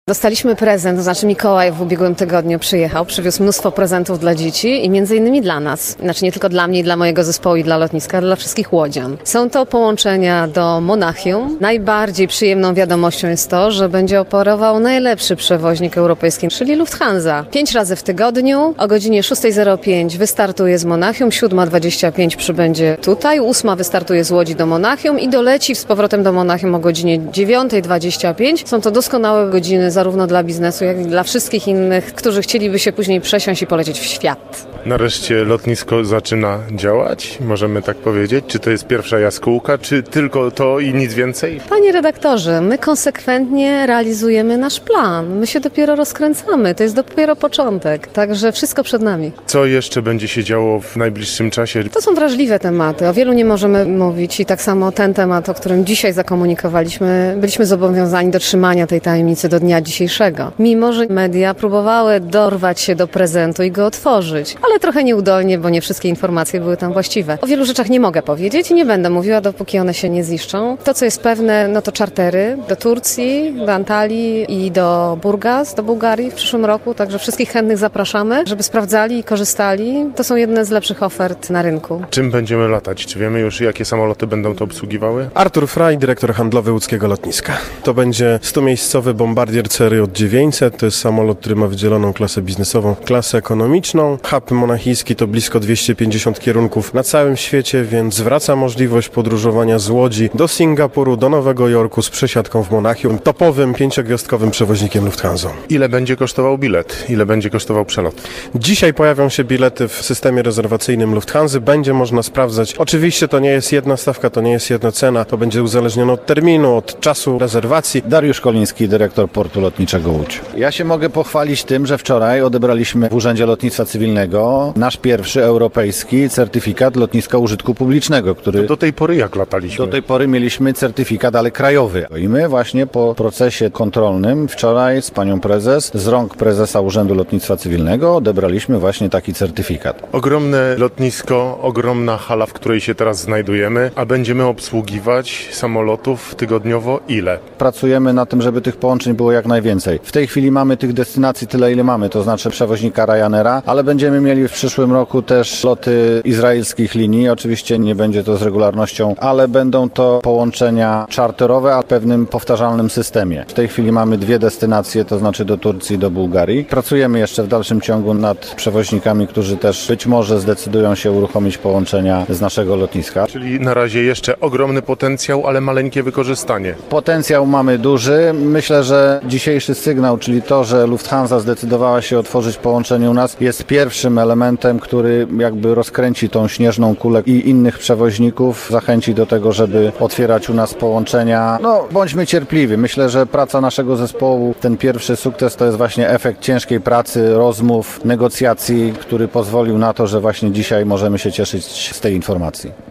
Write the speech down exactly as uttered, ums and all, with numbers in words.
Dostaliśmy prezent, to znaczy Mikołaj w ubiegłym tygodniu przyjechał, przywiózł mnóstwo prezentów dla dzieci i między innymi dla nas. Znaczy nie tylko dla mnie i dla mojego zespołu i dla lotniska, ale dla wszystkich łodzian. Są to połączenia do Monachium. Najbardziej przyjemną wiadomością jest to, że będzie operował najlepszy przewoźnik europejski, czyli Lufthansa. Pięć razy w tygodniu o godzinie szósta zero pięć wystartuje z Monachium, siódma dwadzieścia pięć przybędzie tutaj, ósma wystartuje z Łodzi do Monachium i doleci z powrotem do Monachium o godzinie dziewiąta dwadzieścia pięć. Są to doskonałe godziny zarówno dla biznesu, jak i dla wszystkich innych, którzy chcieliby się później przesiąść i polecieć w świat. Nareszcie lotnisko zaczyna działać, możemy tak powiedzieć. Czy to jest pierwsza jaskółka, czy tylko to i nic więcej? Panie redaktorze, my konsekwentnie realizujemy nasz plan. My się dopiero rozkręcamy, to jest dopiero początek, także wszystko przed nami. Co jeszcze będzie się działo w najbliższym czasie? To są wrażliwe tematy, o wielu nie możemy mówić i tak samo ten temat, o którym dzisiaj zakomunikowaliśmy, byliśmy zobowiązani do trzymania tej tajemnicy do dnia dzisiejszego. Mimo że media próbowały dorwać się do prezentu i go otworzyć, ale trochę nieudolnie, bo nie wszystkie informacje były tam właściwe. O wielu rzeczach nie mogę powiedzieć i nie będę mówiła, dopóki one się nie ziszczą. To, co jest pewne, no to czartery do Turcji, do Antalii i do Burgas, do Bułgarii w przyszłym roku, także wszystkich chętnych zapraszamy, żeby sprawdzali i korzystali. To są jedne z lepszych ofert na rynku. Czym będziemy latać? Czy wiemy już, jakie samoloty będą to obsługiwały? Artur Fraj, dyrektor handlowy łódzkiego lotniska. To będzie stumiejscowy bombardier Serio dziewięćset. To jest samolot, który ma wydzieloną klasę biznesową, klasę ekonomiczną. Hub monachijski to blisko dwieście pięćdziesiąt kierunków na całym świecie, więc zwraca możliwość podróżowania z Łodzi do Singapuru, do Nowego Jorku z przesiadką w Monachium, topowym, pięciogwiazdkowym przewoźnikiem Lufthansa. Ile będzie kosztował bilet? Ile będzie kosztował przelot? Dzisiaj pojawią się bilety w systemie rezerwacyjnym Lufthansa. Będzie można sprawdzać. Oczywiście to nie jest jedna stawka, to nie jest jedna cena. To będzie uzależnione od terminu, od czasu rezerwacji. Dariusz Koliński, dyrektor Portu Lotniczego Łódź. Ja się mogę pochwalić tym, że wczoraj odebraliśmy w Urzędzie Lotnictwa Cywilnego nasz pierwszy europejski certyfikat lotniska użytku publicznego, który To do tej pory jak lataliśmy? do tej pory mieliśmy certyfikat, ale krajowy. I my właśnie po procesie kontrolnym wczoraj z panią prezes, z rąk prezesa Urzędu Lotnictwa Cywilnego odebraliśmy właśnie taki certyfikat. Ogromne lotnisko, ogromna hala, w której się teraz znajdujemy, a będziemy obsługiwać samolotów tygodniowo ile? Pracujemy na tym, żeby tych połączeń było jak najwięcej. W tej chwili mamy tych destynacji tyle, ile mamy, to znaczy przewoźnika Ryanaira, ale będziemy mieli w przyszłym roku też loty izraelskich linii. Oczywiście nie będzie to z regularnością, ale będą to połączenia czarterowe, a w pewnym powtarzalnym systemie. W tej chwili mamy dwie destynacje, to znaczy do Turcji i do Bułgarii. Pracujemy jeszcze w dalszym ciągu nad przewoźnikami, którzy też być może zdecydują się uruchomić połączenia z naszego lotniska. Czyli na razie jeszcze ogromny potencjał, ale maleńkie wykorzystanie. Potencjał mamy duży. Myślę, że dzisiejszy sygnał, czyli to, że Lufthansa zdecydowała się otworzyć połączenie u nas, jest pierwszym elementem, który jakby rozkręci tą śnieżną kulę i innych przewoźników, zachęci do tego, żeby otwierać u nas połączenia. No, bądźmy cierpliwi. Myślę, że praca naszego zespołu, ten pierwszy sukces to jest właśnie efekt ciężkiej pracy, rozmów, negocjacji, który pozwolił na to, że właśnie dzisiaj możemy się cieszyć z tej informacji.